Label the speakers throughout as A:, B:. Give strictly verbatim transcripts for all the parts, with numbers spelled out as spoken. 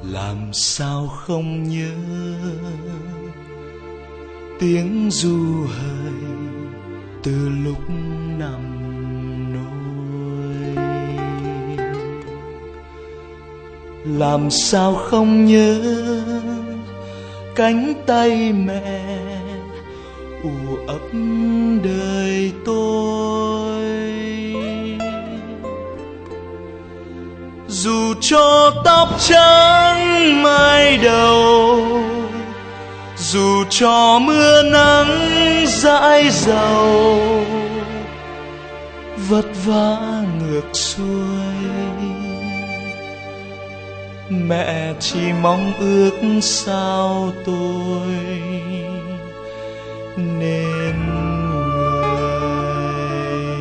A: làm sao không nhớ tiếng ru hời từ lúc nằm nôi. Làm sao không nhớ cánh tay mẹ ù ấp đời tôi. Dù cho tóc trắng mái đầu, dù cho mưa nắng dãi dầu, vất vả ngược xuôi, mẹ chỉ mong ước sao tôi nên người.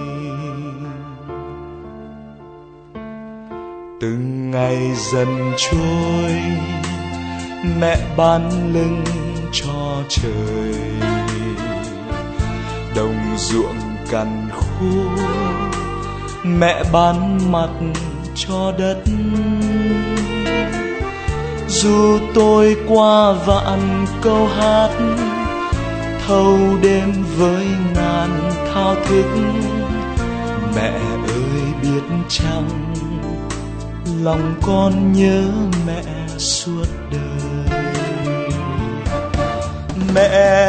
A: Từng ngày dần trôi, mẹ bán lưng cho trời, đồng ruộng cằn khô, mẹ bán mặt cho đất. Dù tôi qua vạn câu hát, thâu đêm với ngàn thao thức, mẹ ơi biết chăng lòng con nhớ mẹ suốt đời. Mẹ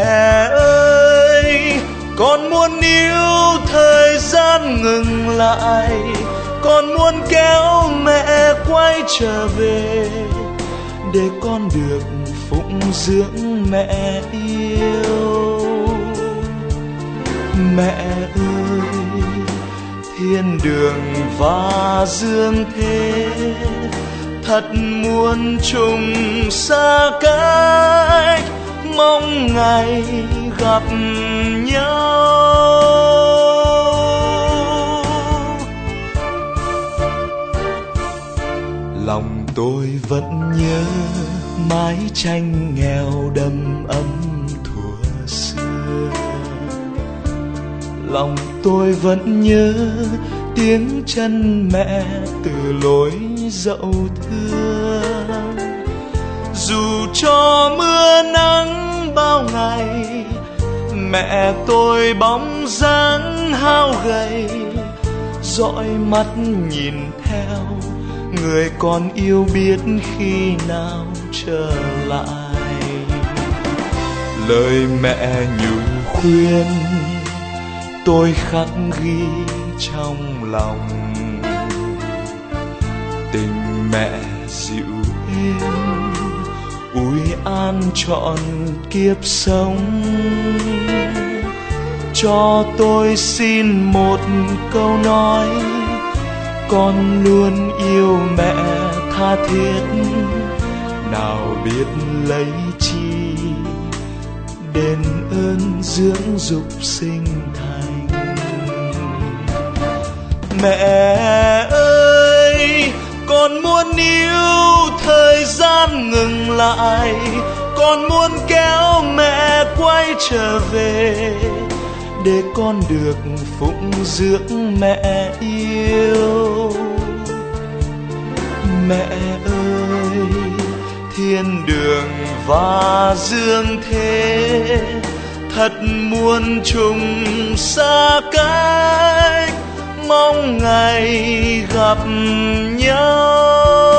A: ơi, con muốn níu thời gian ngừng lại, con muốn kéo mẹ quay trở về, để con được phụng dưỡng mẹ yêu. Mẹ ơi, thiên đường và dương thế thật muôn trùng xa cách, mong ngày gặp nhau. Lòng tôi vẫn nhớ mái tranh nghèo đầm ấm thuở xưa. Lòng tôi vẫn nhớ tiếng chân mẹ từ lối dậu thưa. Dù cho mưa nắng bao ngày, mẹ tôi bóng dáng hao gầy, dõi mắt nhìn theo người con yêu biết khi nào trở lại. Lời mẹ nhủ khuyên tôi khắc ghi trong lòng, tình mẹ dịu êm ủi an trọn kiếp sống. Cho tôi xin một câu nói, con luôn yêu mẹ tha thiết, nào biết lấy chi đền ơn dưỡng dục sinh thành. Mẹ ơi, con muốn níu thời gian ngừng lại, con muốn kéo mẹ quay trở về, để con được phụng dưỡng mẹ yêu. Mẹ ơi, thiên đường và dương thế thật muôn trùng xa cách, mong ngày gặp nhau.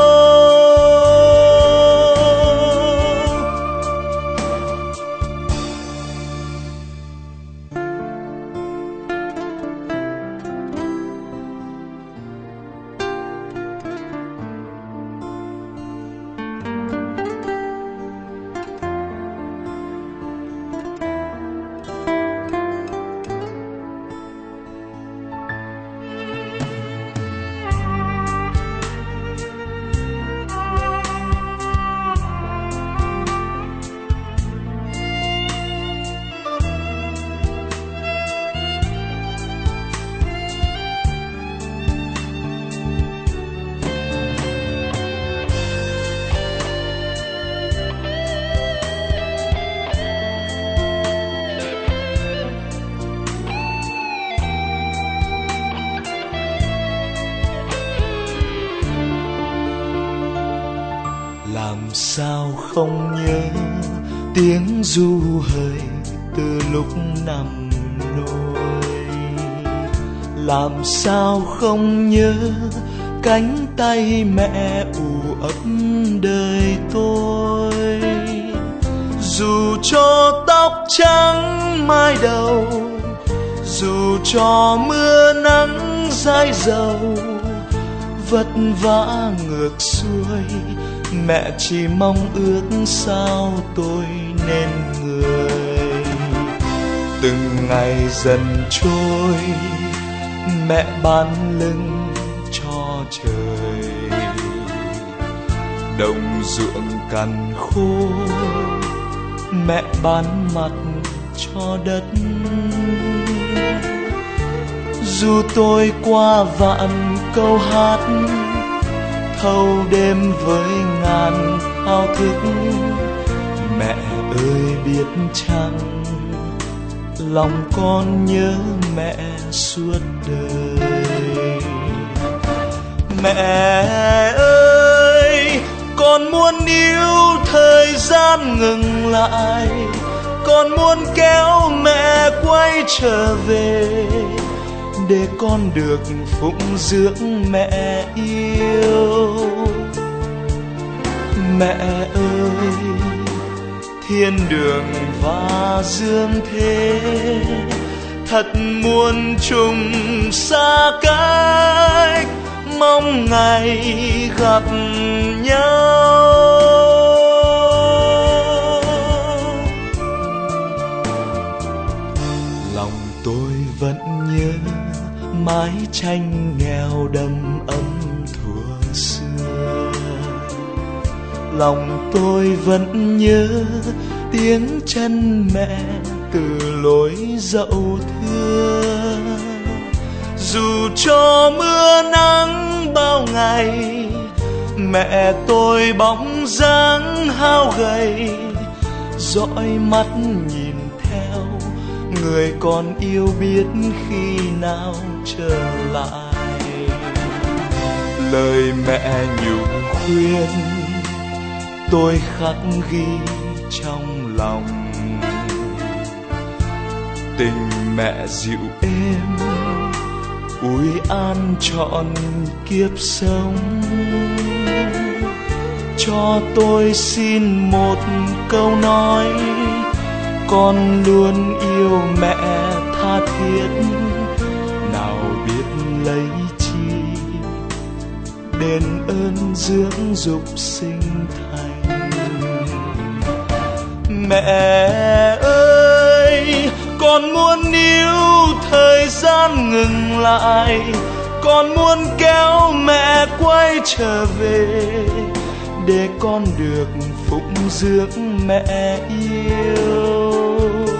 A: sao không nhớ tiếng ru hơi từ lúc nằm nôi, làm sao không nhớ cánh tay mẹ ù ấp đời tôi. Dù cho tóc trắng mái đầu, dù cho mưa nắng dãi dầu, vất vả ngược xuôi, mẹ chỉ mong ước sao tôi nên người. Từng ngày dần trôi, mẹ bán lưng cho trời, đồng ruộng cằn khô, mẹ bán mặt cho đất. Dù tôi qua vạn câu hát, thâu đêm với ngàn thao thức, mẹ ơi biết chăng lòng con nhớ mẹ suốt đời. Mẹ ơi, con muốn níu thời gian ngừng lại, con muốn kéo mẹ quay trở về, để con được phụng dưỡng mẹ yêu. Mẹ ơi, thiên đường và dương thế thật muôn trùng xa cách, mong ngày gặp nhau. Lòng tôi vẫn nhớ mái tranh nghèo đầm ấm thuở xưa, lòng tôi vẫn nhớ tiếng chân mẹ từ lối dậu thưa. Dù cho mưa nắng bao ngày, mẹ tôi bóng dáng hao gầy, dõi mắt nhìn theo người con yêu biết khi nào trở lại. Lời mẹ nhủ khuyên tôi khắc ghi trong lòng, tình mẹ dịu êm ủi an trọn kiếp sống. Cho tôi xin một câu nói, con luôn yêu mẹ tha thiết, nào biết lấy chi đền ơn dưỡng dục sinh thành. Mẹ ơi, con muốn níu thời gian ngừng lại, con muốn kéo mẹ quay trở về, để con được phụng dưỡng mẹ yêu.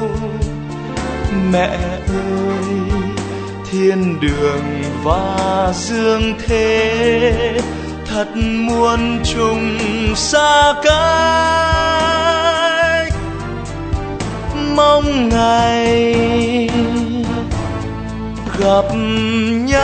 A: Mẹ ơi, thiên đường và dương thế thật muôn trùng xa cách, mong ngày gặp nhau.